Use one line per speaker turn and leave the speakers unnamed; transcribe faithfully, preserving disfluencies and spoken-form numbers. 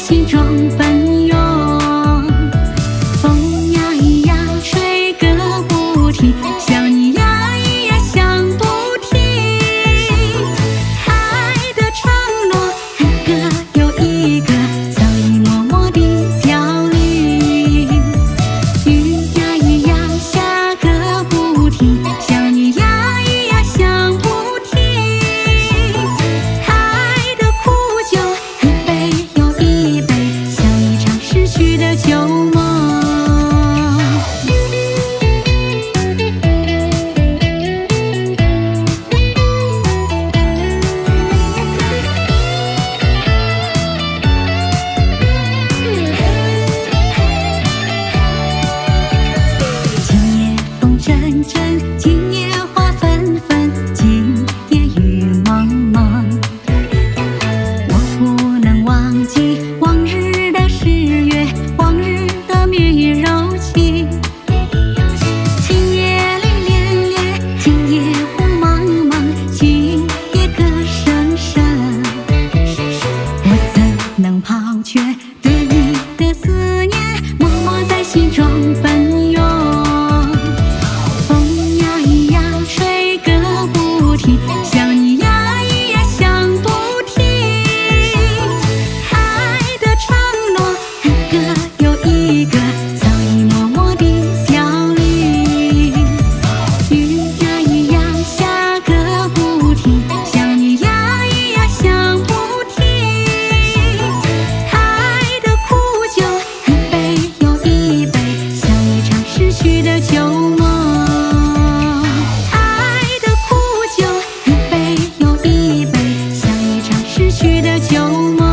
心中奔涌。风呀咿呀吹个不停，想你呀咿呀想不停。爱的承诺一个又一个，早已默默地凋零。雨呀咿呀下个不停，想你呀咿呀想不停。爱的苦酒一杯又一杯，像一场逝去的旧梦。今夜风阵阵，今夜花纷纷，今夜雨蒙蒙。我不能忘记往日的誓约，往日的蜜语柔情。今夜雨涟涟，今夜雾茫茫，今夜歌声声。我怎能抛却对你的思念，默默在心中奔涌。风呀咿呀吹个不停，想你呀咿呀想不停。爱的承诺一个又一个，早已默默地凋零。雨呀咿呀下个不停，想你呀咿呀想不停。爱的苦酒一杯又一杯，像一场逝去的旧梦。爱的苦酒一杯又一杯，像一场逝去的旧梦。